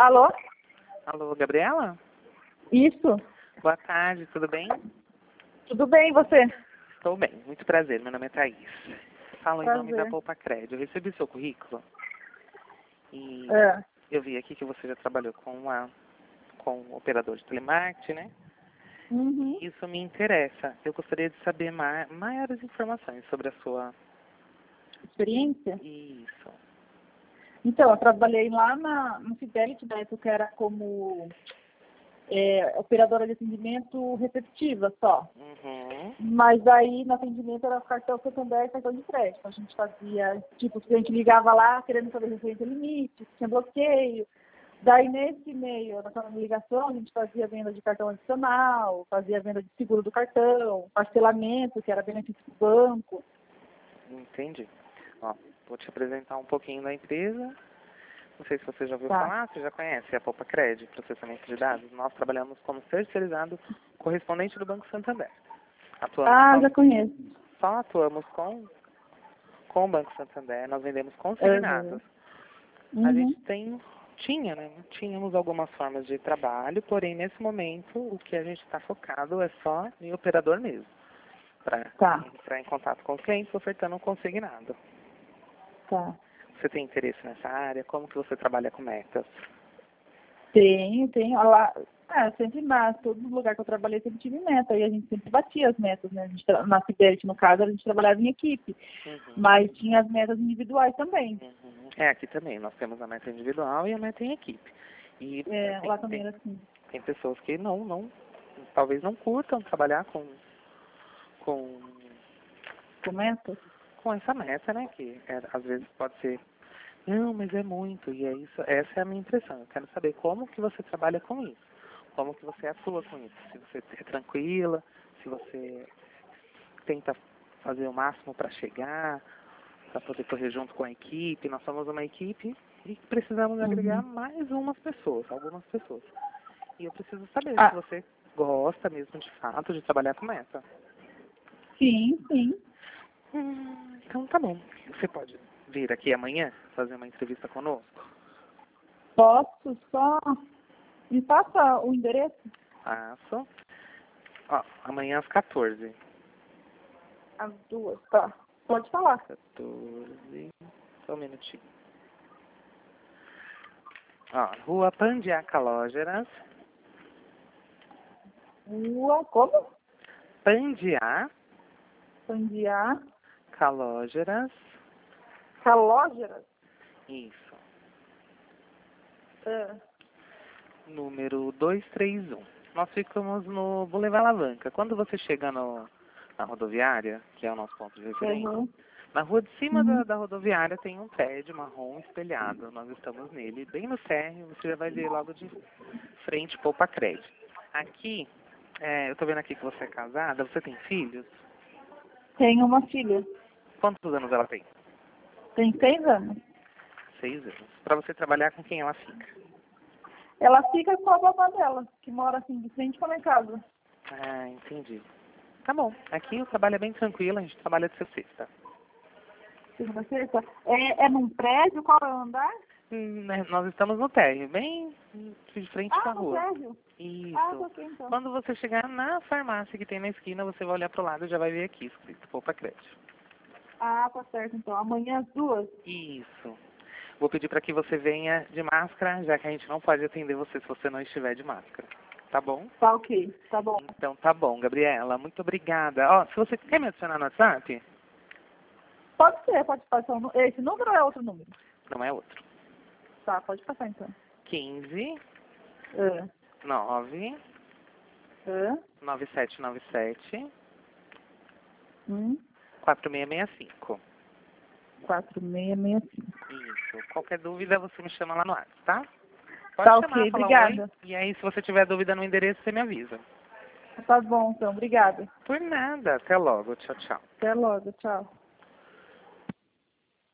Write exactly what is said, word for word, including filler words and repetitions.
Alô? Alô, Gabriela? Isso. Boa tarde, tudo bem? Tudo bem, e você? Estou bem, muito prazer, meu nome é Thaís. Falo em nome da Prazer. Poupa Crédito. Eu recebi seu currículo e É. eu vi aqui que você já trabalhou com, uma, com um operador de telemarketing, né? Uhum. E isso me interessa. Eu gostaria de saber ma maiores informações sobre a sua... Experiência? Isso. Então, eu trabalhei lá na, no Fidelity, na época era como é, operadora de atendimento receptiva só. Uhum. Mas aí no atendimento era cartão Santander e cartão de crédito. A gente fazia, tipo, o cliente ligava lá querendo saber referente ao limite, se tinha bloqueio. Daí nesse meio, naquela ligação, a gente fazia venda de cartão adicional, fazia venda de seguro do cartão, parcelamento, que era benefício do banco. Entendi. Ó, vou te apresentar um pouquinho da empresa. Não sei se você já ouviu Tá. falar, você já conhece a Poupa Crédito, processamento de dados. Nós trabalhamos como terceirizado correspondente do Banco Santander. Atuamos Ah, só, já conheço. só atuamos com, com o Banco Santander, nós vendemos Uhum. consignados. A Uhum. gente tem, tinha, né? Tínhamos algumas formas de trabalho, porém nesse momento o que a gente está focado é só em operador mesmo. Para Tá, entrar em contato com os clientes ofertando um consignado. tá. Você tem interesse nessa área? Como que você trabalha com metas? Tenho, tenho. Olha lá, é, sempre mais, todo lugar que eu trabalhei sempre tive meta, e a gente sempre batia as metas, né? A gente, tra- na Fidelity, no caso, a gente trabalhava em equipe, Uhum. mas tinha as metas individuais também. Uhum. É, aqui também. Nós temos a meta individual e a meta em equipe. E É, assim, lá também tem, era assim. tem pessoas que não, não, talvez não curtam trabalhar com, com, Com metas? com essa meta, né? Que é, às vezes pode ser, não, mas é muito. E é isso, essa é a minha impressão. Eu quero saber como que você trabalha com isso. Como que você atua com isso. Se você é tranquila, se você tenta fazer o máximo para chegar, para poder correr junto com a equipe. Nós somos uma equipe e precisamos agregar Uhum. mais umas pessoas, algumas pessoas. E eu preciso saber se Ah, você gosta mesmo de fato de trabalhar com meta. sim, sim. Hum, então tá bom. Você pode vir aqui amanhã fazer uma entrevista conosco? Posso só... Me passa o endereço? Passo. Ó, amanhã às quatorze. As duas, tá. Pode falar. quatorze. Só um minutinho. Ó, Rua Pandiaca Lógeras. Rua, como? Pandiá Pandiá. Calógeras. Calógeras? Isso. É. Número duzentos e trinta e um. Nós ficamos no Boulevard Alavanca. Quando você chega no, na rodoviária, que é o nosso ponto de referência, Uhum. na rua de cima da, Uhum. da rodoviária tem um prédio marrom espelhado. Nós estamos nele. Bem no térreo, você já vai ver logo de frente Poupa Crédito. Aqui, é, eu estou vendo aqui que você é casada. Você tem filhos? Tenho uma filha. Quantos anos ela tem? Tem seis anos. Seis anos. Para você trabalhar com quem ela fica? Ela fica com a babá dela, que mora assim, de frente com a minha casa. Ah, entendi. Tá bom. Aqui o trabalho é bem tranquilo, a gente trabalha de sexta. Segunda a sexta. É, é num prédio? Qual é o andar? Hum, né, nós estamos no térreo, bem de frente com Ah, a no rua. prédio. Ah, tô Isso. aqui então. Quando você chegar na farmácia que tem na esquina, você vai olhar pro lado e já vai ver aqui escrito Poupa Crédito. Ah, tá certo então. Amanhã às duas. Isso. Vou pedir para que você venha de máscara, já que a gente não pode atender você se você não estiver de máscara. Tá bom? Tá ok, tá bom. Então tá bom, Gabriela. Muito obrigada. Ó, se você quer me adicionar no WhatsApp, Pode ser, pode passar. o nu- Esse número ou é outro número? não é outro. Tá, pode passar então. quinze, É. nove, É. nove sete nove sete, Hum. quatro seis seis cinco. quatro seis seis cinco. Isso. Qualquer dúvida, você me chama lá no WhatsApp, tá? Pode Tá chamar, ok, falar um oi. obrigada. E aí, se você tiver dúvida no endereço, você me avisa. Tá bom então, obrigada. Por nada. Até logo. Tchau, tchau. Até logo, tchau.